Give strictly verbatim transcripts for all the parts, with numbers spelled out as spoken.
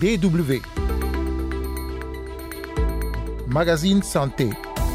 D W. Magazine Santé.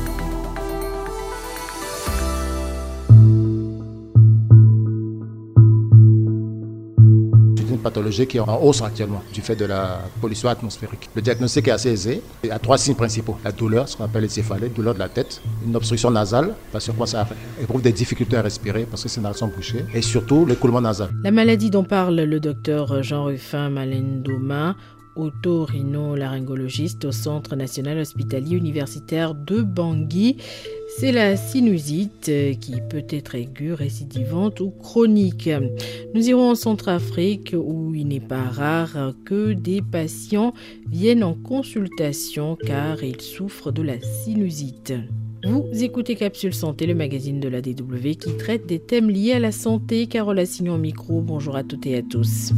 C'est une pathologie qui est en hausse actuellement du fait de la pollution atmosphérique. Le diagnostic est assez aisé. Il y a trois signes principaux. La douleur, ce qu'on appelle les céphalées, douleur de la tête, une obstruction nasale, parce que ça éprouve des difficultés à respirer parce que ses narines sont bouchées, et surtout l'écoulement nasal. La maladie dont parle le docteur Jean-Rufin Malendoma, otorhinolaryngologiste au Centre national hospitalier universitaire de Bangui, c'est la sinusite qui peut être aiguë, récidivante ou chronique. Nous irons en Centrafrique où il n'est pas rare que des patients viennent en consultation car ils souffrent de la sinusite. Vous écoutez Capsule Santé, le magazine de la D W qui traite des thèmes liés à la santé. Carole Assignon au micro, bonjour à toutes et à tous.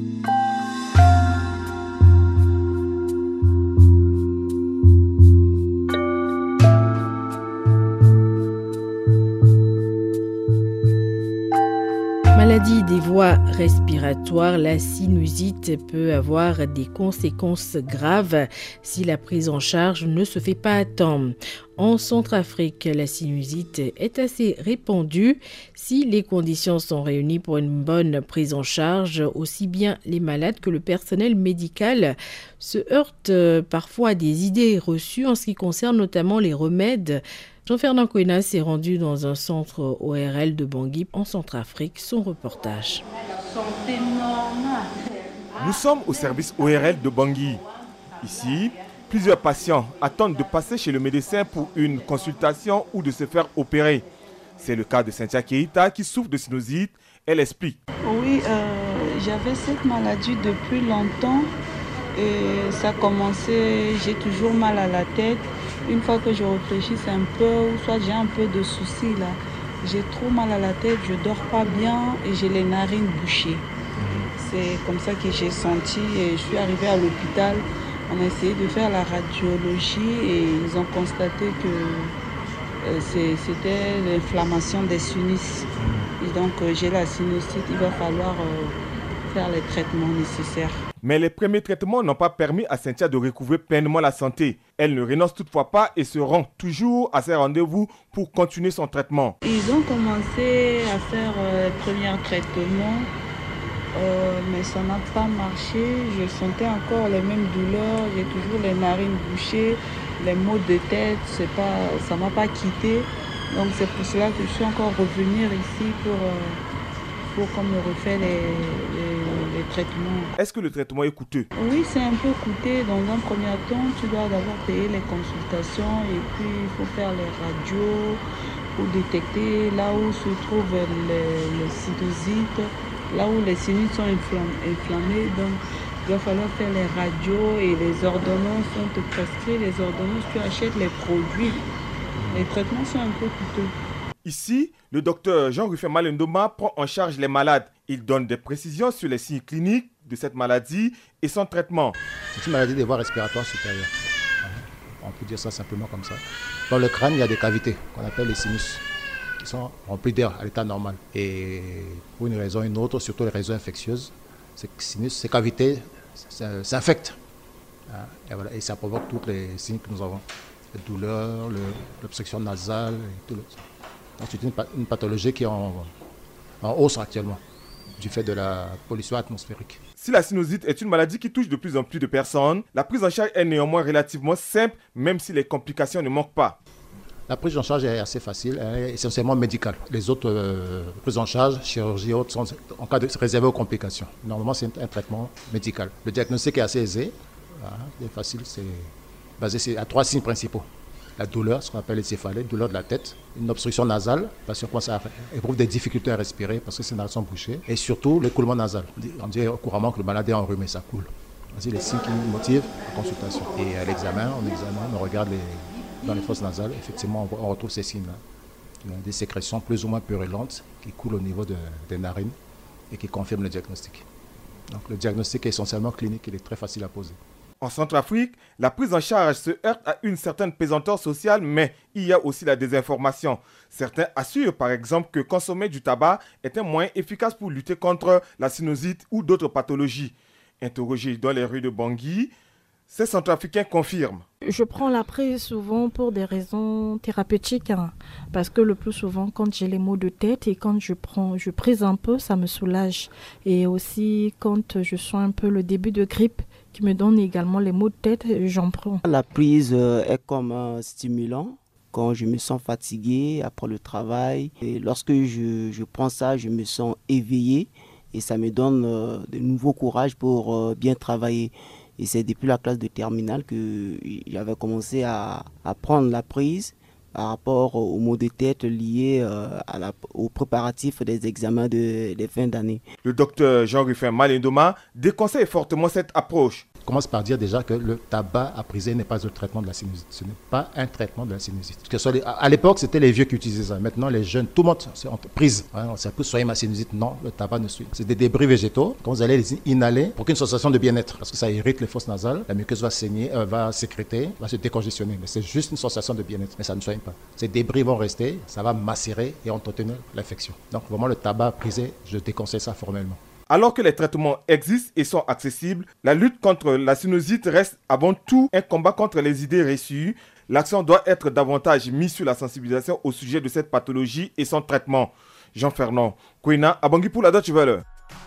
Maladie des voies respiratoires, la sinusite peut avoir des conséquences graves si la prise en charge ne se fait pas à temps. En Centrafrique, la sinusite est assez répandue si les conditions sont réunies pour une bonne prise en charge. Aussi bien les malades que le personnel médical se heurtent parfois à des idées reçues en ce qui concerne notamment les remèdes. Jean-Ferdinand Coena s'est rendu dans un centre O R L de Bangui en Centrafrique. Son reportage. Nous sommes au service O R L de Bangui. Ici, plusieurs patients attendent de passer chez le médecin pour une consultation ou de se faire opérer. C'est le cas de Cynthia Keita qui souffre de sinusite. Elle explique. Oui, euh, j'avais cette maladie depuis longtemps et ça a commencé, j'ai toujours mal à la tête. Une fois que je réfléchis un peu, ou soit j'ai un peu de soucis là, j'ai trop mal à la tête, je dors pas bien et j'ai les narines bouchées. C'est comme ça que j'ai senti et je suis arrivée à l'hôpital. On a essayé de faire la radiologie et ils ont constaté que euh, c'est, c'était l'inflammation des sinus. Et donc euh, j'ai la sinusite, il va falloir euh, faire les traitements nécessaires. Mais les premiers traitements n'ont pas permis à Cynthia de recouvrer pleinement la santé. Elle ne renonce toutefois pas et se rend toujours à ses rendez-vous pour continuer son traitement. Ils ont commencé à faire euh, les premiers traitements, euh, mais ça n'a pas marché. Je sentais encore les mêmes douleurs, j'ai toujours les narines bouchées, les maux de tête, c'est pas, ça ne m'a pas quitté. Donc c'est pour cela que je suis encore revenir ici pour... Euh, pour qu'on me refait les, les, les traitements. Est-ce que le traitement est coûteux? Oui, c'est un peu coûteux. Dans un premier temps, tu dois d'abord payer les consultations et puis il faut faire les radios pour détecter là où se trouvent les, les sinusites, là où les sinus sont inflammés. Donc, il va falloir faire les radios et les ordonnances. On te prescrit les ordonnances, tu achètes les produits. Les traitements sont un peu coûteux. Ici, le docteur Jean-Rufin Malendoma prend en charge les malades. Il donne des précisions sur les signes cliniques de cette maladie et son traitement. C'est une maladie des voies respiratoires supérieures. On peut dire ça simplement comme ça. Dans le crâne, il y a des cavités qu'on appelle les sinus, qui sont remplies d'air à l'état normal. Et pour une raison ou une autre, surtout les raisons infectieuses, ces sinus, ces cavités s'infectent. Et, voilà, et ça provoque tous les signes que nous avons. La douleur, le, l'obstruction nasale et tout le... C'est une, une pathologie qui est en, en hausse actuellement du fait de la pollution atmosphérique. Si la sinusite est une maladie qui touche de plus en plus de personnes, la prise en charge est néanmoins relativement simple, même si les complications ne manquent pas. La prise en charge est assez facile, elle est essentiellement médicale. Les autres euh, prises en charge, chirurgie et autres, sont en cas de réservées aux complications. Normalement, c'est un, un traitement médical. Le diagnostic est assez aisé, voilà, c'est facile, c'est basé sur à trois signes principaux. La douleur, ce qu'on appelle les céphalées, douleur de la tête, une obstruction nasale, parce que ça éprouve des difficultés à respirer parce que ses narines sont bouchées, et surtout l'écoulement nasal. On dit couramment que le malade est enrhumé, ça coule. C'est les signes qui nous motivent la consultation. Et à l'examen, on examine, on regarde les, dans les fosses nasales, effectivement, on retrouve ces signes-là. Il y a des sécrétions plus ou moins purulentes qui coulent au niveau de, des narines et qui confirment le diagnostic. Donc le diagnostic est essentiellement clinique, il est très facile à poser. En Centrafrique, la prise en charge se heurte à une certaine pesanteur sociale, mais il y a aussi la désinformation. Certains assurent par exemple que consommer du tabac est un moyen efficace pour lutter contre la sinusite ou d'autres pathologies. Interrogé dans les rues de Bangui, ces Centrafricains confirment. Je prends la prise souvent pour des raisons thérapeutiques, hein, parce que le plus souvent, quand j'ai les maux de tête et quand je prends, je prise un peu, ça me soulage. Et aussi, quand je sens un peu le début de grippe, qui me donne également les maux de tête, j'en prends. La prise est comme un stimulant. Quand je me sens fatigué après le travail, et lorsque je, je prends ça, je me sens éveillé et ça me donne euh, de nouveaux courage pour euh, bien travailler. Et c'est depuis la classe de terminale que j'avais commencé à, à prendre la prise par rapport aux maux de tête liés euh, à la, aux préparatifs des examens de, de fin d'année. Le docteur Jean-Rufin Malindoma déconseille fortement cette approche. Je commence par dire déjà que le tabac à priser n'est pas un traitement de la sinusite. Ce n'est pas un traitement de la sinusite. Que soit les, à l'époque, c'était les vieux qui utilisaient ça. Maintenant, les jeunes, tout le monde, c'est en prise. Hein, ça peut soigner ma sinusite. Non, le tabac ne suit. C'est des débris végétaux. Quand vous allez les inhaler, pour qu'une sensation de bien-être, parce que ça irrite les fosses nasales, la muqueuse va saigner, euh, va sécréter, va se décongestionner. Mais c'est juste une sensation de bien-être. Mais ça ne soigne pas. Ces débris vont rester, ça va macérer et entretenir l'infection. Donc, vraiment, le tabac à priser, je déconseille ça formellement. Alors que les traitements existent et sont accessibles, la lutte contre la sinusite reste avant tout un combat contre les idées reçues. L'accent doit être davantage mis sur la sensibilisation au sujet de cette pathologie et son traitement. Jean-Fernand Kouina, à Bangui pour la Deutsche Welle.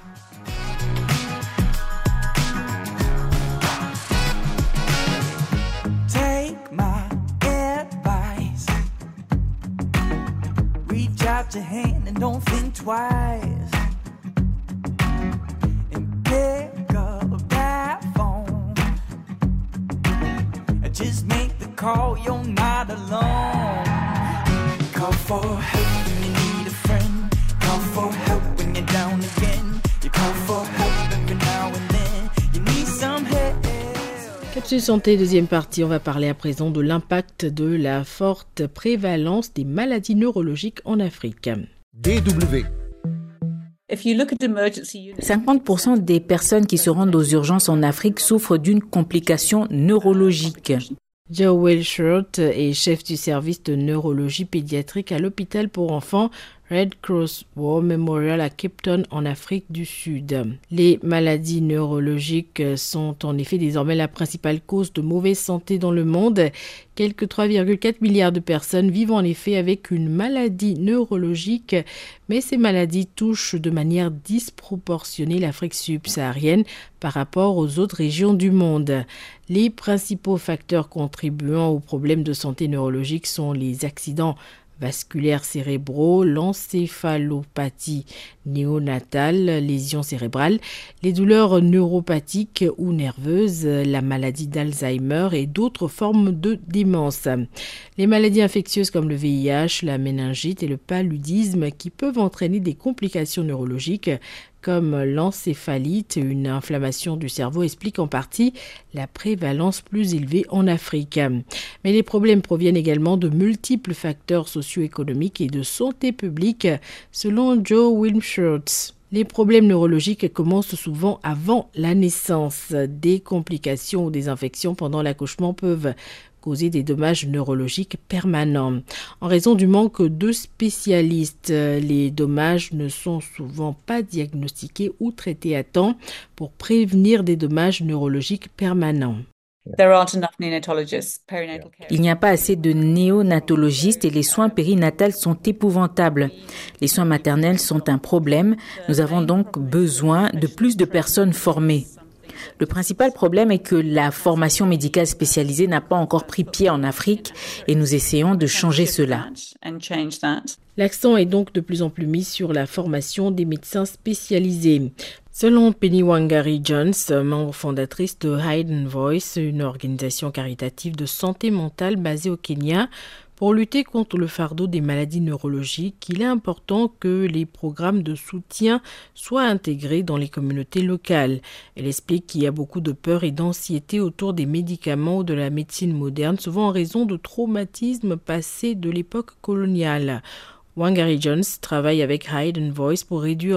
Take my advice. Reach out your hand and don't think twice. Pick up that phone. Just make the call, you're not alone. Call for help when you need a friend. Call for help when you're down again. You call for help every now and then. You need some help. Capsule Santé, deuxième partie, on va parler à présent de l'impact de la forte prévalence des maladies neurologiques en Afrique. D W cinquante pour cent des personnes qui se rendent aux urgences en Afrique souffrent d'une complication neurologique. Joe Wilshert est chef du service de neurologie pédiatrique à l'hôpital pour enfants Red Cross War Memorial à Cape Town en Afrique du Sud. Les maladies neurologiques sont en effet désormais la principale cause de mauvaise santé dans le monde. Quelques trois virgule quatre milliards de personnes vivent en effet avec une maladie neurologique, mais ces maladies touchent de manière disproportionnée l'Afrique subsaharienne par rapport aux autres régions du monde. Les principaux facteurs contribuant aux problèmes de santé neurologique sont les accidents vasculaires cérébraux, l'encéphalopathie néonatale, lésions cérébrales, les douleurs neuropathiques ou nerveuses, la maladie d'Alzheimer et d'autres formes de démence. Les maladies infectieuses comme le V I H, la méningite et le paludisme qui peuvent entraîner des complications neurologiques comme l'encéphalite, une inflammation du cerveau, explique en partie la prévalence plus élevée en Afrique. Mais les problèmes proviennent également de multiples facteurs socio-économiques et de santé publique, selon Joe Wilshert. Les problèmes neurologiques commencent souvent avant la naissance. Des complications ou des infections pendant l'accouchement peuvent causer des dommages neurologiques permanents. En raison du manque de spécialistes, les dommages ne sont souvent pas diagnostiqués ou traités à temps pour prévenir des dommages neurologiques permanents. Il n'y a pas assez de néonatologistes et les soins périnatals sont épouvantables. Les soins maternels sont un problème. Nous avons donc besoin de plus de personnes formées. Le principal problème est que la formation médicale spécialisée n'a pas encore pris pied en Afrique et nous essayons de changer cela. L'accent est donc de plus en plus mis sur la formation des médecins spécialisés. Selon Penny Wangari Jones, membre fondatrice de Hidden Voice, une organisation caritative de santé mentale basée au Kenya, pour lutter contre le fardeau des maladies neurologiques, il est important que les programmes de soutien soient intégrés dans les communautés locales. Elle explique qu'il y a beaucoup de peur et d'anxiété autour des médicaments ou de la médecine moderne, souvent en raison de traumatismes passés de l'époque coloniale. Wangari Jones travaille avec Hidden Voice pour réduire la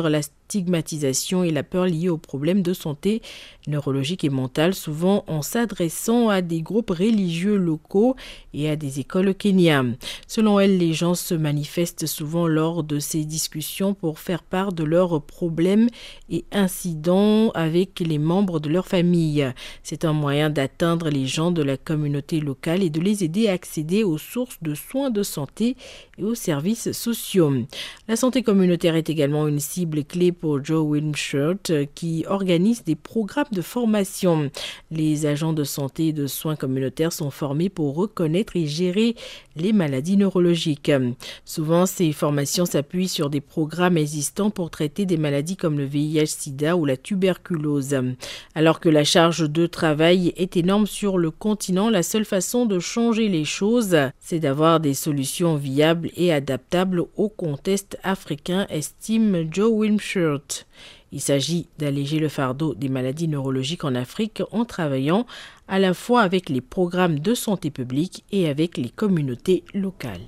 stigmatisation et la peur liée aux problèmes de santé neurologique et mentale, souvent en s'adressant à des groupes religieux locaux et à des écoles au Kenya. Selon elle, les gens se manifestent souvent lors de ces discussions pour faire part de leurs problèmes et incidents avec les membres de leur famille. C'est un moyen d'atteindre les gens de la communauté locale et de les aider à accéder aux sources de soins de santé et aux services sociaux. La santé communautaire est également une cible clé pour Joe Wimshurst qui organise des programmes de formation. Les agents de santé et de soins communautaires sont formés pour reconnaître et gérer les maladies neurologiques. Souvent, ces formations s'appuient sur des programmes existants pour traiter des maladies comme le V I H-Sida ou la tuberculose. Alors que la charge de travail est énorme sur le continent, la seule façon de changer les choses, c'est d'avoir des solutions viables et adaptables au contexte africain, estime Joe Wimshurst. Il s'agit d'alléger le fardeau des maladies neurologiques en Afrique en travaillant à la fois avec les programmes de santé publique et avec les communautés locales.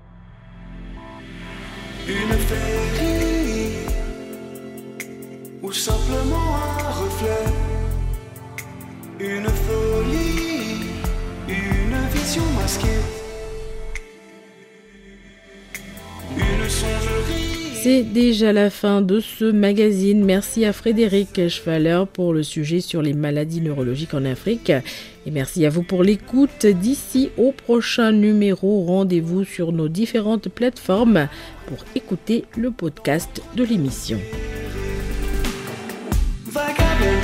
Une féerie ou simplement un reflet, une folie, une vision masquée, une songerie. C'est déjà la fin de ce magazine. Merci à Frédéric Schwaller pour le sujet sur les maladies neurologiques en Afrique. Et merci à vous pour l'écoute. D'ici au prochain numéro, rendez-vous sur nos différentes plateformes pour écouter le podcast de l'émission. Vagabond.